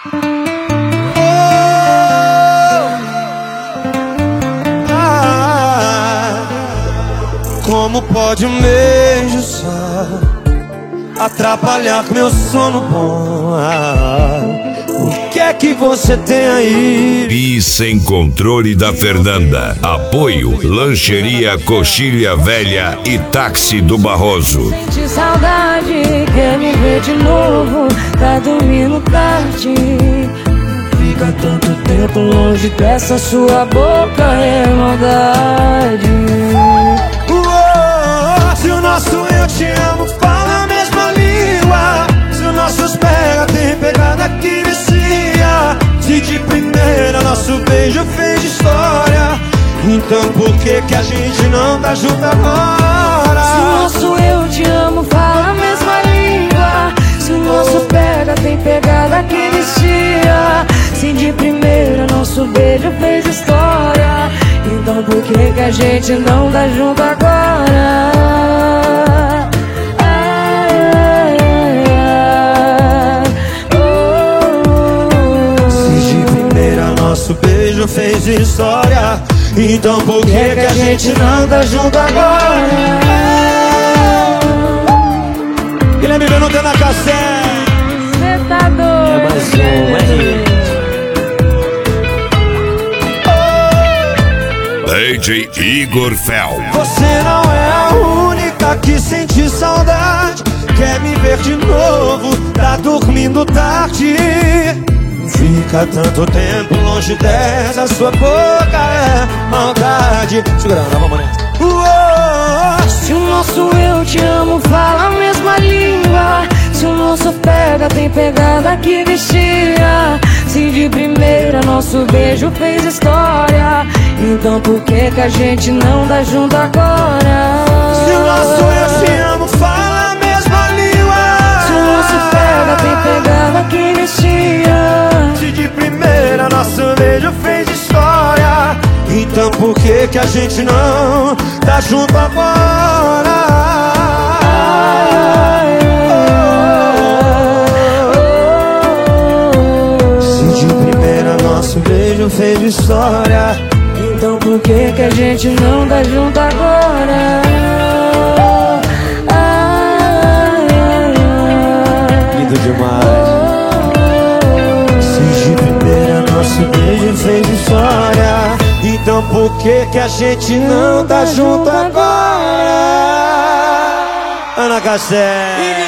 Como pode um beijo só atrapalhar meu sono bom? O que é que você tem aí? Pi Sem Controle da Fernanda. Apoio Lancheria Coxilha Velha e Táxi do Barroso. Sente saudade, quer me ver de novo, tá dormindo tarde. Fica tanto tempo longe dessa sua boca, é maldade. Se o nosso eu te amo fala a mesma língua, se os nossos pega tem pegada que vicia, se de primeira nosso beijo fez história, então por que que a gente não tá junto agora? Se o nosso eu te amo fala a mesma língua, se o nosso pega tem pegada que vicia, se de primeira nosso beijo fez história, então por que que a gente não tá junto agora? Nosso beijo fez história, então por que que a gente não tá junto agora? Guilherme Verão tem na cassete. Cê tá doido? É mais DJ Igor Fel. Você não é a única que sente saudade, quer me ver de novo, tá dormindo tarde. Fica tanto tempo longe dessa sua boca, é maldade. Segurando, vamos nessa. Se o nosso eu te amo fala a mesma língua, se o nosso pega tem pegada que vicia, se de primeira nosso beijo fez história, então por que que a gente não tá junto agora? Se o nosso eu te amo fala a mesma língua, se o nosso pega tem pegada que vicia, se de primeira nosso beijo fez história, então por que que a gente não tá junto agora? Se de primeira nosso beijo fez história, então por que que a gente não tá junto agora? Lindo demais. Nosso beijo fez história, então por que que a gente não tá junto agora? Ana Cassé.